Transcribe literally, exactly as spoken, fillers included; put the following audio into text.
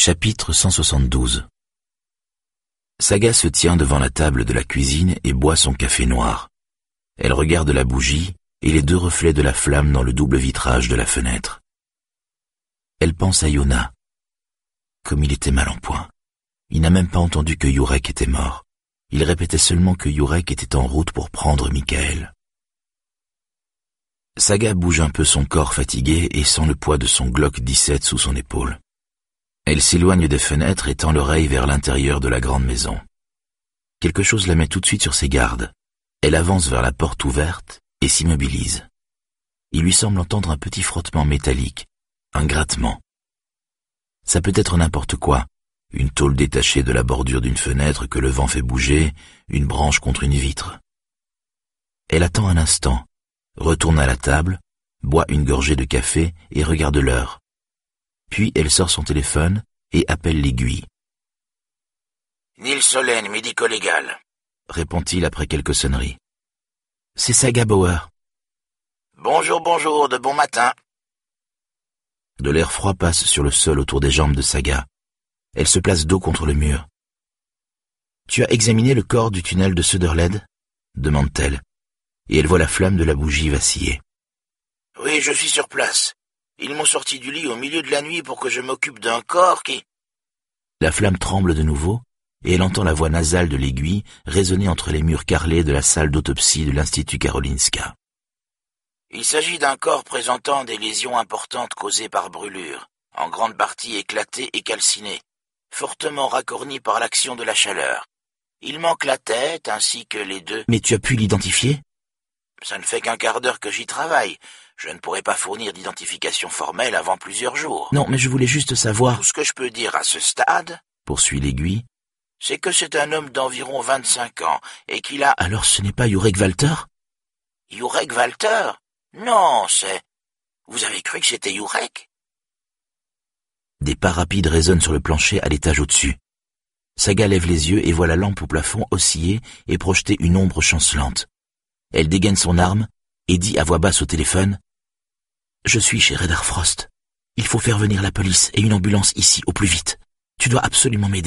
Chapitre cent soixante-douze. Saga se tient devant la table de la cuisine et boit son café noir. Elle regarde la bougie et les deux reflets de la flamme dans le double vitrage de la fenêtre. Elle pense à Yona. Comme il était mal en point. Il n'a même pas entendu que Yurek était mort. Il répétait seulement que Yurek était en route pour prendre Michael. Saga bouge un peu son corps fatigué et sent le poids de son Glock dix-sept sous son épaule. Elle s'éloigne des fenêtres et tend l'oreille vers l'intérieur de la grande maison. Quelque chose la met tout de suite sur ses gardes. Elle avance vers la porte ouverte et s'immobilise. Il lui semble entendre un petit frottement métallique, un grattement. Ça peut être n'importe quoi, une tôle détachée de la bordure d'une fenêtre que le vent fait bouger, une branche contre une vitre. Elle attend un instant, retourne à la table, boit une gorgée de café et regarde l'heure. Puis elle sort son téléphone et appelle l'aiguille. « Nils Solène, médico-légal », répond-il après quelques sonneries. « C'est Saga Bauer. »« Bonjour, bonjour, de bon matin. » De l'air froid passe sur le sol autour des jambes de Saga. Elle se place dos contre le mur. « Tu as examiné le corps du tunnel de Söderled ?» demande-t-elle, et elle voit la flamme de la bougie vaciller. « Oui, je suis sur place. Ils m'ont sorti du lit au milieu de la nuit pour que je m'occupe d'un corps qui... » La flamme tremble de nouveau, et elle entend la voix nasale de l'aiguille résonner entre les murs carrelés de la salle d'autopsie de l'Institut Karolinska. « Il s'agit d'un corps présentant des lésions importantes causées par brûlure, en grande partie éclatées et calcinées, fortement racornies par l'action de la chaleur. Il manque la tête ainsi que les deux... »« Mais tu as pu l'identifier ?»« Ça ne fait qu'un quart d'heure que j'y travaille. Je ne pourrai pas fournir d'identification formelle avant plusieurs jours. »« Non, mais je voulais juste savoir... » »« Tout ce que je peux dire à ce stade... » poursuit l'aiguille. « c'est que c'est un homme d'environ vingt-cinq ans et qu'il a... »« Alors ce n'est pas Jurek Walter ?»« Jurek Walter ? Non, c'est... Vous avez cru que c'était Jurek ?» Des pas rapides résonnent sur le plancher à l'étage au-dessus. Saga lève les yeux et voit la lampe au plafond osciller et projeter une ombre chancelante. Elle dégaine son arme et dit à voix basse au téléphone « Je suis chez Redar Frost. Il faut faire venir la police et une ambulance ici au plus vite. Tu dois absolument m'aider. »